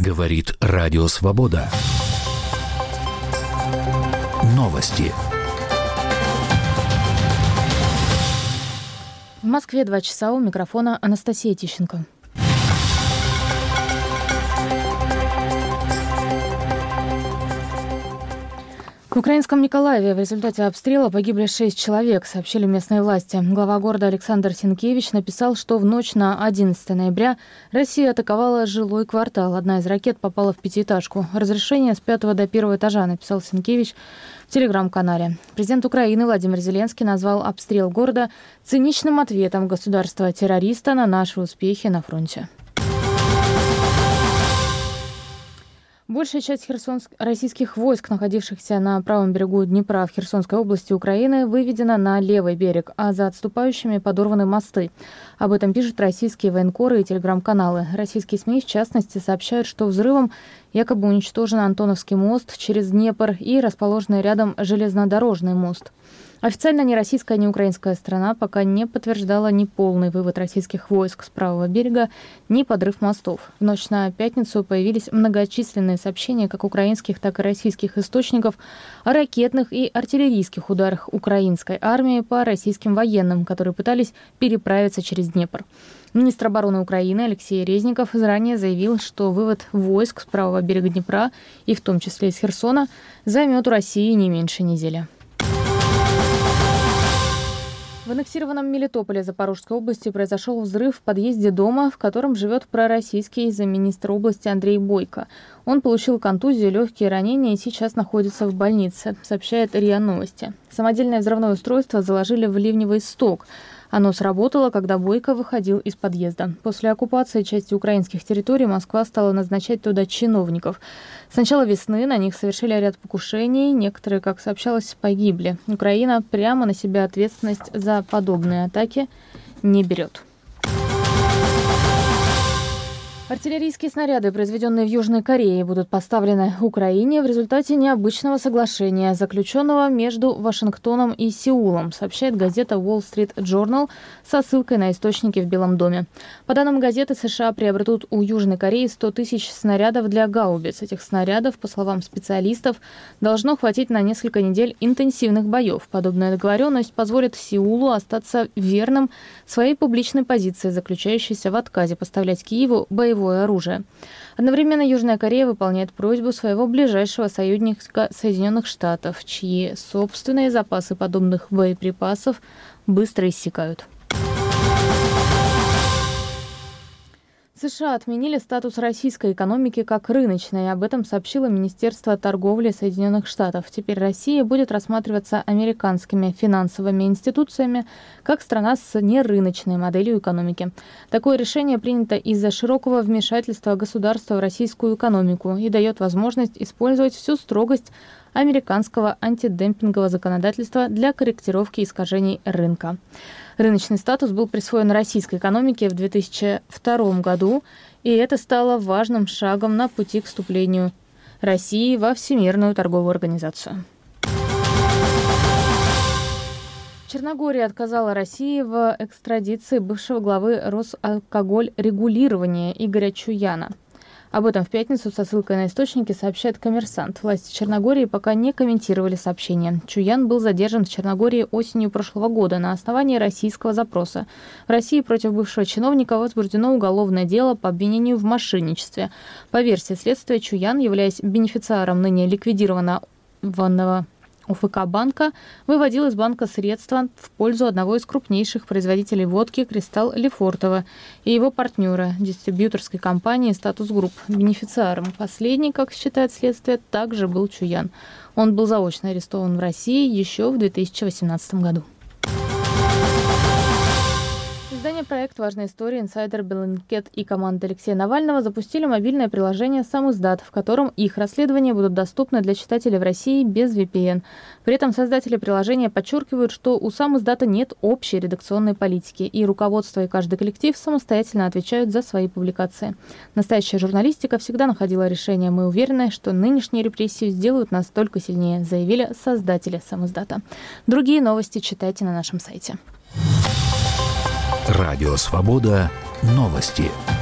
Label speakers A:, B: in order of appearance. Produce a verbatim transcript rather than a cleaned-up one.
A: Говорит Радио Свобода. Новости.
B: В Москве два часа, у микрофона Анастасия Тищенко. В украинском Николаеве в результате обстрела погибли шесть человек, сообщили местные власти. Глава города Александр Сенкевич написал, что в ночь на одиннадцатое ноября Россия атаковала жилой квартал. Одна из ракет попала в пятиэтажку. Разрешение с пятого до первого этажа, написал Сенкевич в телеграм-канале. Президент Украины Владимир Зеленский назвал обстрел города циничным ответом государства-террориста на наши успехи на фронте. Большая часть херсонск... российских войск, находившихся на правом берегу Днепра в Херсонской области Украины, выведена на левый берег, а за отступающими подорваны мосты. Об этом пишут российские военкоры и телеграм-каналы. Российские СМИ, в частности, сообщают, что взрывом якобы уничтожен Антоновский мост через Днепр и расположенный рядом железнодорожный мост. Официально ни российская, ни украинская сторона пока не подтверждала ни полный вывод российских войск с правого берега, ни подрыв мостов. В ночь на пятницу появились многочисленные сообщения как украинских, так и российских источников о ракетных и артиллерийских ударах украинской армии по российским военным, которые пытались переправиться через Днепр. Министр обороны Украины Алексей Резников заранее заявил, что вывод войск с правого берега Днепра, и в том числе из Херсона, займет у России не меньше недели. В аннексированном Мелитополе Запорожской области произошел взрыв в подъезде дома, в котором живет пророссийский замминистра области Андрей Бойко. Он получил контузию, легкие ранения и сейчас находится в больнице, сообщает РИА Новости. Самодельное взрывное устройство заложили в ливневый сток. Оно сработало, когда Бойко выходил из подъезда. После оккупации части украинских территорий Москва стала назначать туда чиновников. С начала весны на них совершили ряд покушений. Некоторые, как сообщалось, погибли. Украина прямо на себя ответственность за подобные атаки не берет. Артиллерийские снаряды, произведенные в Южной Корее, будут поставлены Украине в результате необычного соглашения, заключенного между Вашингтоном и Сеулом, сообщает газета Wall Street Journal со ссылкой на источники в Белом доме. По данным газеты, США приобретут у Южной Кореи сто тысяч снарядов для гаубиц. Этих снарядов, по словам специалистов, должно хватить на несколько недель интенсивных боев. Подобная договоренность позволит Сеулу остаться верным своей публичной позиции, заключающейся в отказе поставлять Киеву боевые оружие. Одновременно Южная Корея выполняет просьбу своего ближайшего союзника Соединенных Штатов, чьи собственные запасы подобных боеприпасов быстро иссякают. США отменили статус российской экономики как рыночной. Об этом сообщило Министерство торговли Соединенных Штатов. Теперь Россия будет рассматриваться американскими финансовыми институциями как страна с нерыночной моделью экономики. Такое решение принято из-за широкого вмешательства государства в российскую экономику и дает возможность использовать всю строгость американского антидемпингового законодательства для корректировки искажений рынка. Рыночный статус был присвоен российской экономике в две тысячи втором году, и это стало важным шагом на пути к вступлению России во Всемирную торговую организацию. Черногория отказала России в экстрадиции бывшего главы Росалкогольрегулирования Игоря Чуяна. Об этом в пятницу со ссылкой на источники сообщает «Коммерсант». Власти Черногории пока не комментировали сообщение. Чуян был задержан в Черногории осенью прошлого года на основании российского запроса. В России против бывшего чиновника возбуждено уголовное дело по обвинению в мошенничестве. По версии следствия, Чуян, являясь бенефициаром ныне ликвидированного ОФК банка, выводил из банка средства в пользу одного из крупнейших производителей водки «Кристалл Лефортово» и его партнера, дистрибьюторской компании «Статус Групп». Бенефициаром последний, как считает следствие, также был Чуян. Он был заочно арестован в России еще в две тысячи восемнадцатом году. Издание «Проект. Важная история», инсайдер Bellingcat и команда Алексея Навального запустили мобильное приложение «Сам издат», в котором их расследования будут доступны для читателей в России без ви пи эн. При этом создатели приложения подчеркивают, что у «Сам издата» нет общей редакционной политики, и руководство и каждый коллектив самостоятельно отвечают за свои публикации. Настоящая журналистика всегда находила решение. Мы уверены, что нынешние репрессии сделают нас только сильнее, заявили создатели «Сам издата». Другие новости читайте на нашем сайте.
A: Радио Свобода. Новости.